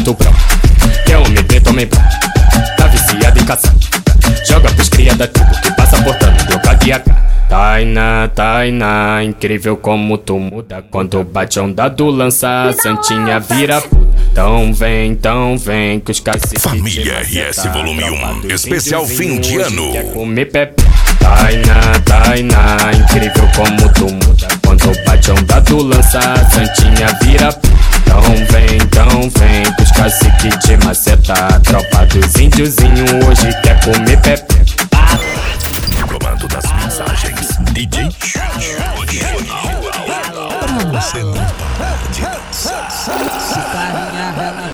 do brão. Quer homem preto, homem branco, tá viciado em caçar. Joga pros cria da tribo que passa portando droga de AK. Tainá, Tainá, incrível como tu muda. Quando bate onda do lança, Santinha vira puta. Então vem, que os caciques Família RS Volume 1, especial fim de ano. Quer comer pepe. Tainá, Tainá, incrível como tu muda. Quando bate onda do lança, Santinha vira puta. Então vem, que os caciques te maceta. Tropa dos índiozinho hoje quer comer pepe. Comando das mensagens, DJ. Pra você não parar de dançar.